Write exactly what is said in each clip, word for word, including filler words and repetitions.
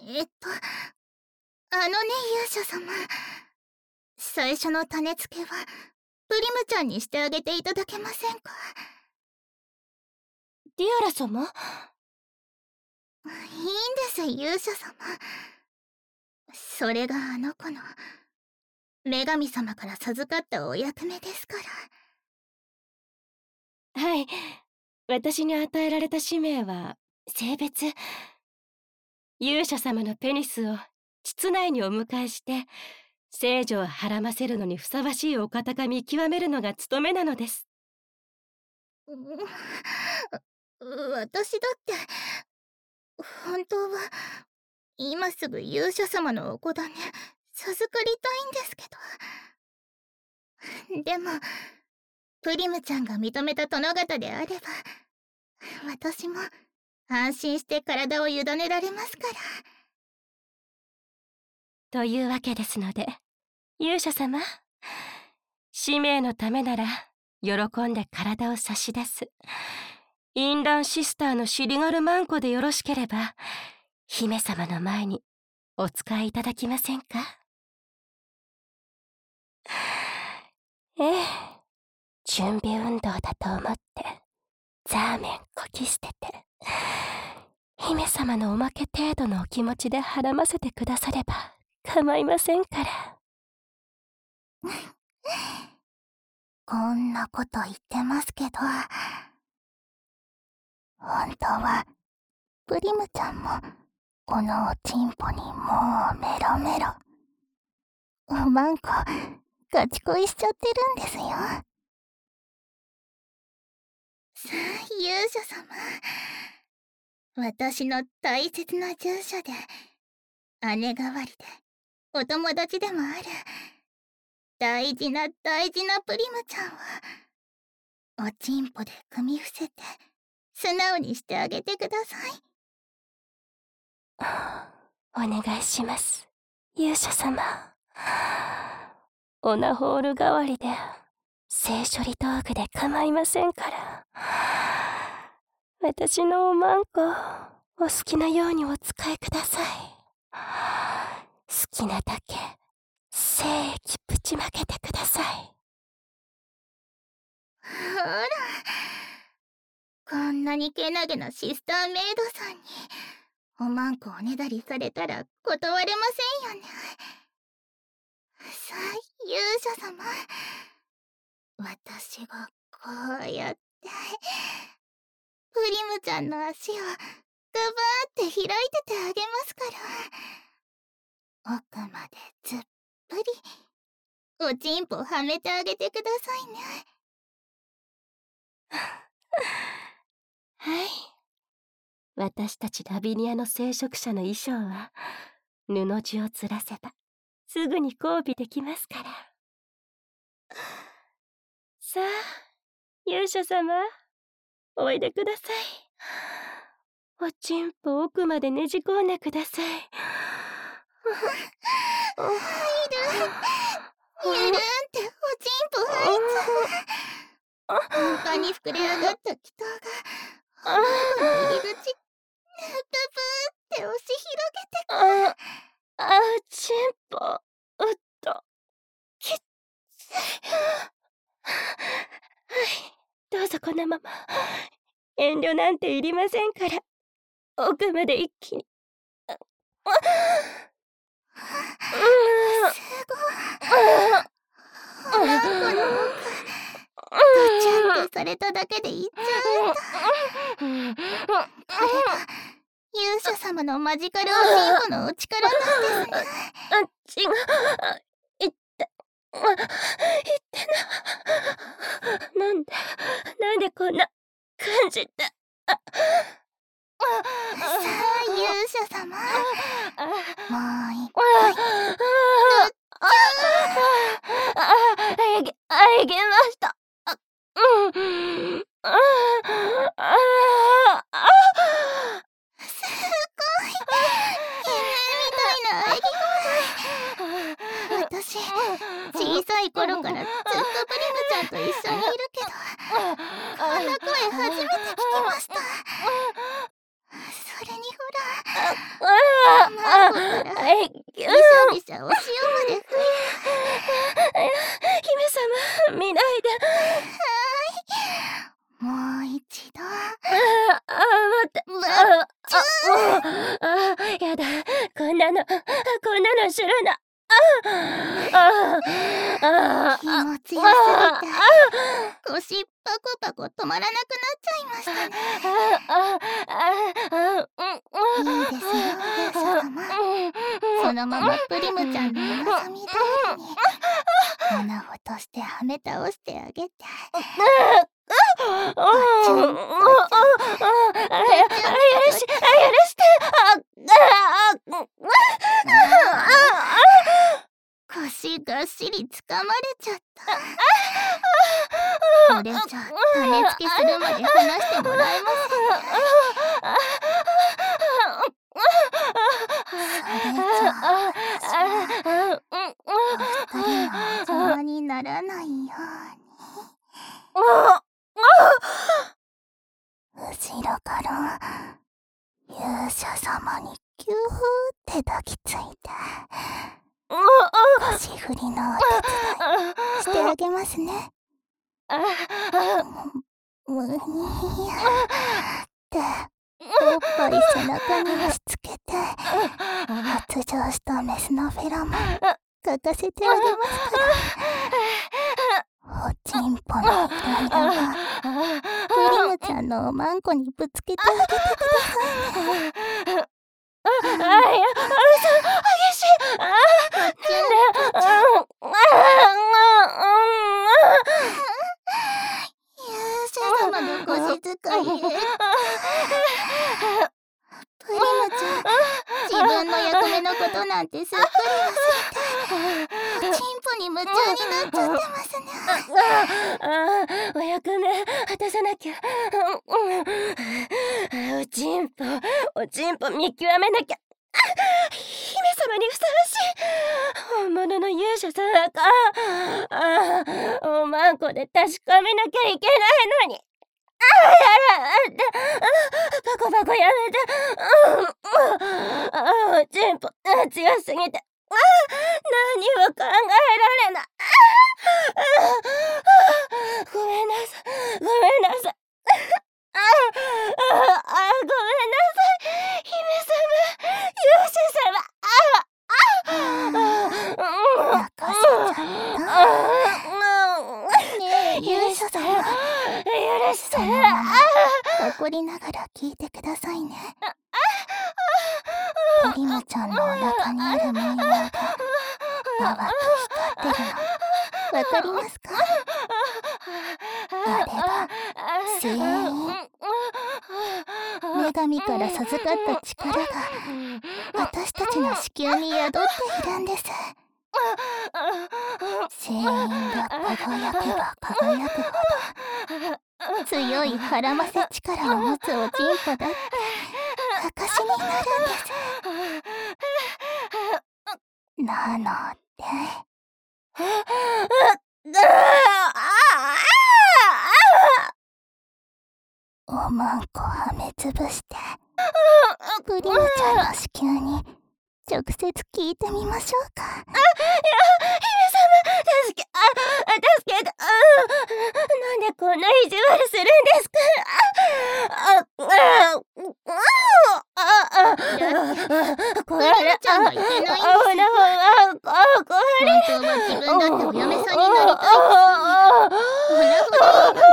えっと、あのね、勇者様。最初の種付けは、プリムちゃんにしてあげていただけませんか？ ディアラ様？いいんです、勇者様。それがあの子の、女神様から授かったお役目ですから。 はい。私に与えられた使命は、性別。勇者様のペニスを膣内にお迎えして、聖女をはらませるのにふさわしいお方が見極めるのが務めなのです。 私だって本当は今すぐ勇者様のお子種授かりたいんですけど、でもプリムちゃんが認めた殿方であれば私も安心して体を委ねられますから。 というわけですので、勇者様、使命のためなら喜んで体を差し出すインランシスターのシリガルマンコでよろしければ、姫様の前にお使いいただきませんか？ええ、準備運動だと思ってザーメンこき捨てて、姫様のおまけ程度のお気持ちではらませてくだされば構いませんから。 こんなこと言ってますけど、本当はプリムちゃんもこのおちんぽにもうメロメロおまんこガチ恋しちゃってるんですよ。さあ勇者様、私の大切な従者で姉代わりでお友達でもある大事な大事なプリムちゃんをおちんぽで組み伏せて素直にしてあげてください。 お願いします、勇者様。オナホール代わりで性処理道具で構いませんから。私のおまんこお好きなようにお使いください。好きなだけ精液ぶちまけてください。 ほら、こんなにけなげなシスターメイドさんにおまんこおねだりされたら断れませんよね。さあ勇者様、私がこうやってプリムちゃんの足をガバーって開いててあげますから、奥までずっぷりおちんぽはめてあげてくださいね。 はい。私たちラビニアの聖職者の衣装は布地をずらせばすぐに交尾できますから。さあ、勇者様、おいでください。おちんぽ奥までねじ込んでください。 入るゆるんっておちんぽ入っちゃう。本当に膨れ上がった気筒がおまんこの入り口ププーって押し広げてく。 ああおちんぽうっときっはい、どうぞこのまま。遠慮なんていりませんから奥まで一気に。 すごい。おまんこの奥ドチュンってされただけでいっちゃうんだ。これが勇者様のマジカルおちんぽのお力なんですね。 あっちがいっていってな。なんでなんでこんな感じで。さあ勇者様、もう一回あげあげました。うんああすごい夢みたいな演技声。私小さい頃からずっとプリムちゃんと一緒にいるけどこんな声初めて聞きました。それにほら、おまんからはい、 びしゃびしゃお塩まで吹いて。 姫様、見ないで。 もう一度。 ああ、待って。ああ、ああ、やだ。こんなの、こんなのするな。ああ、 気持ちよすぎて腰パコパコ止まらなくなっちゃいましたね。いいですよ、勇者様。そのままプリムちゃんのお望み通りに穴を落としてはめ倒してあげて。 ああ、ああ、許し、許して。 腰がっしりつかまれちゃった。これじゃ種付けするまで離してもらえませんね。それじゃあお二人の邪魔にならないように後ろから勇者様にキューって抱きついて腰振りのお手伝いしてあげますね。むにゃっておっぱい背中に押し付けて発情したメスのフェロモン嗅がせてあげますから。おちんぽのイライラはプリムちゃんのおまんこにぶつけてあげてくださいね。 ああ、いや、嘘、激しい。ああ、 勇者様の腰使いでプリムちゃん、自分の役目のことなんてすっかり忘れておちんぽに夢中になっちゃってますね。 ああ、お役目果たさなきゃ。おちんぽ、おちんぽ見極めなきゃ。姫様にふさわしい本物の勇者様か。ああ、おまんこで確かめなきゃいけないのに。ああ、やだ、パコパコやめて。ああ、おちんぽ強すぎて何も考えられない。ごめんなさい、ごめんなさい。ああ、ごめんなさい、姫様、勇者様。 泣かせちゃった。ねえ勇者様、 許して。 そのまま怒りながら聞いてくださいね。プリムちゃんのお腹にあるモンヤーが淡く光ってるのわかりますか？あれが全員女神から授かった力が私たちの子宮に宿っているんです。全員が輝けば輝くほど強い腹ませ力を持つおちんぽだって証になるんです。なのでおまんこはめつぶしてプリムちゃんの子宮に直接聞いてみましょうか。 あ、いや、姫様、助け、あ、助けて、あ、なんでこんな意地悪するんですか。あ、あ、あ、あ、これ、 プリムちゃんがいけないんです。 あ、ほらほら、これ。 本当は自分だってお嫁さんになりたいくせに、ほらほらなんて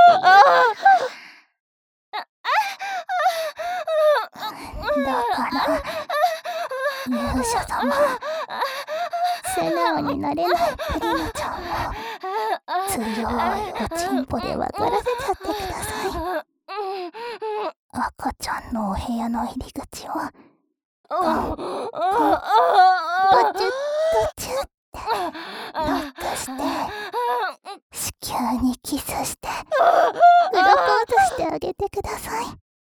言う。だから勇者様、素直になれないプリムちゃんを強いおちんぽで分からせちゃってください。赤ちゃんのお部屋の入り口をコンコンポチュッポチュッってノックして子宮にキスしてプロポーズしてあげてください。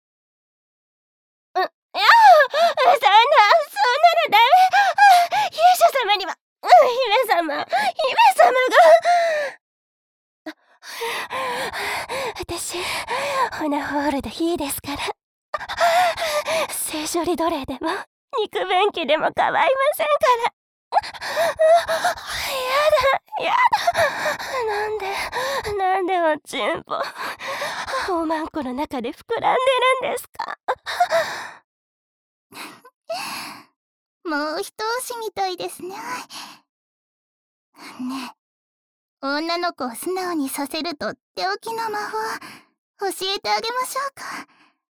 いや、そんな、そんなのダメ。勇者様には、姫様、姫様が。私、オナホールでいいですから。聖書リ奴隷でも肉便器でも構いませんから。やだやだ、なんでなんでおちんぽおまんこの中で膨らんでるんですか。 もう一押しみたいですね。ねえ、女の子を素直にさせるとっておきの魔法教えてあげましょうか。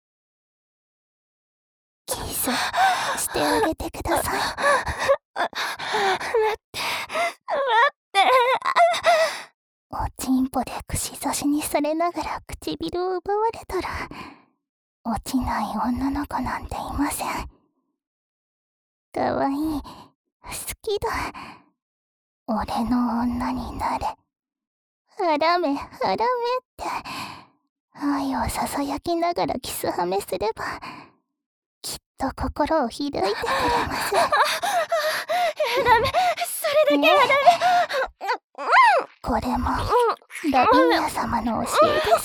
キスしてあげてください。 待って待って。 おちんぽで串刺しにされながら唇を奪われたら落ちない女の子なんていません。かわいい、好きだ、俺の女になれ、はらめはらめって愛をささやきながらキスはめすればきっと心を開いてくれます。 ダメ、それだけはダメ。 これもラビニア様の教えです。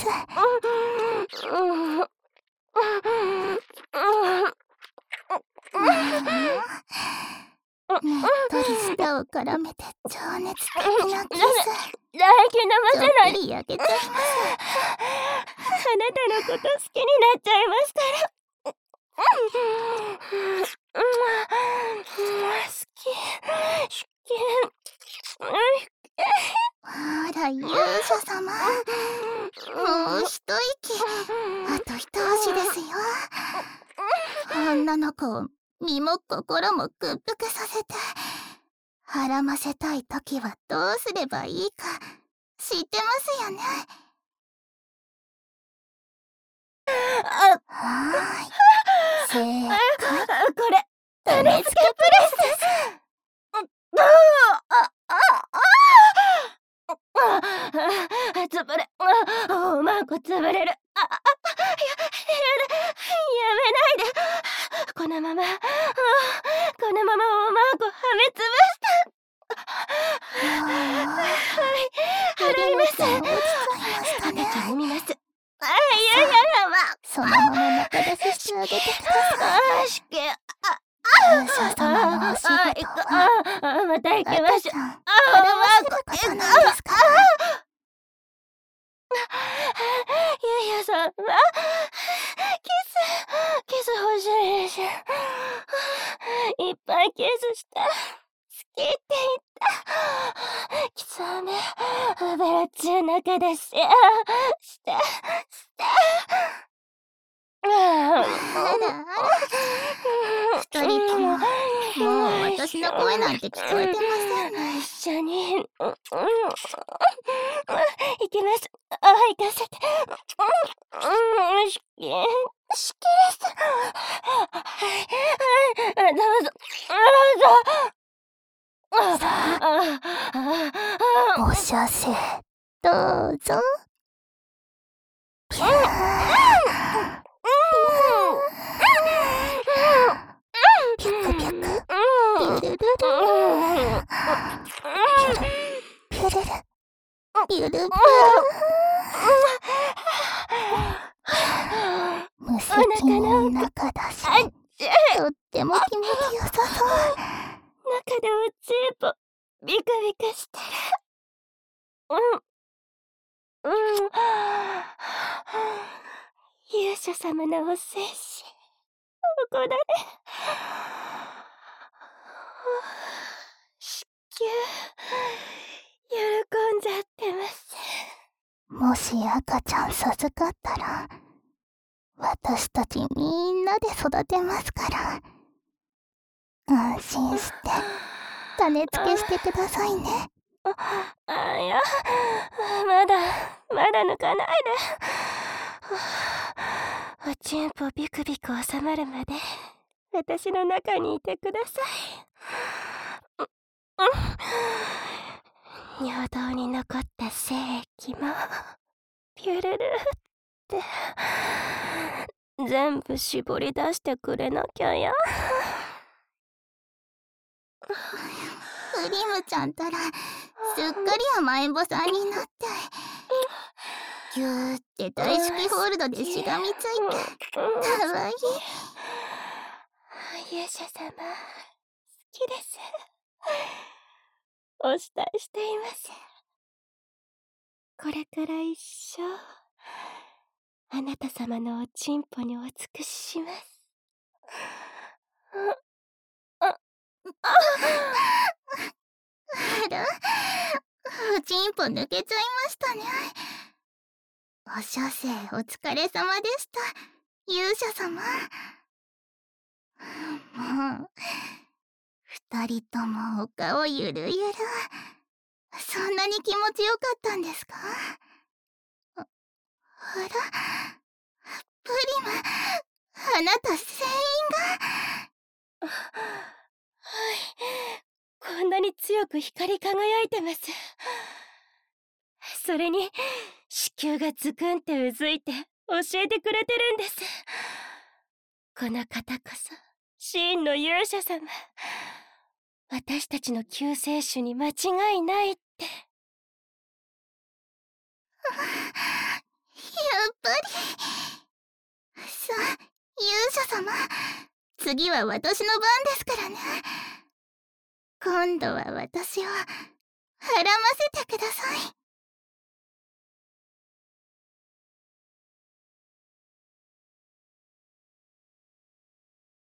ねっとり舌を絡めて情熱的なキス、 唾液飲ませない。 ちょっぴり焼けちゃいます。 あなたのこと好きになっちゃいますから。好き好き。 あら勇者様、もう一息、あと一押しですよ。女の子を身も心も屈服させてはらませたいときはどうすればいいか知ってますよね。はーい、正解。 これ種付けプレスです。つぶれ、おまんこ潰れる。あ、あ、や、やだ、やめないで。このまま、このままおまんこはめつぶした。はい、払います。 落ちちゃいましたね。 赤ちゃん産みます。あ、いやいやいや、まあ、 そのまま中出ししてあげてください。 あ、しけ、あ、 勇者様のお仕事はあ、また行きましょう。 赤ちゃんはらませることなんですから。 ゆうやさんはキスキス欲しいです。いっぱいキスして好きって言った。キスをね、ベロ中中でししてしてあらあら、二人とももう私の声なんて聞こえてませんね。 一緒に行きます。あ、行かせて。好き好きです。はいはい、どうぞどうぞ。 お射精どうぞ。ピューピュクピュク、ピュルルル、ピュルピュルル、ピュルピュル。無責任な中だし、とっても気持ちよさそう。 中でおちんぽビカビカしてる。うんうん。勇者様のお精子ここだね。子宮喜んじゃってます。 もし赤ちゃん授かったら私たちみんなで育てますから、安心して種付けしてくださいね。 あ、いや、まだまだ抜かないで。おちんぽビクビク収まるまで私の中にいてください。尿道に残った精液もピュルルって全部絞り出してくれなきゃや。 クリムちゃんたらすっかり甘えん坊さんになってギューって大好きホールドでしがみついてかわいい。 勇者様、好きです。お慕いしています。これから一生、あなた様のおちんぽにお尽くしします。あ、あ、ああら、おちんぽ抜けちゃいましたね。お射精お疲れ様でした、勇者様。もう、二人ともお顔ゆるゆる。そんなに気持ちよかったんですか？あ、あら、プリム、あなた全員が。 はい、こんなに強く光り輝いてます。それに子宮がズクンってうずいて教えてくれてるんです。この方こそ真の勇者様、私たちの救世主に間違いないって。 やっぱり。さあ、勇者様、次は私の番ですからね。今度は私をはらませてください。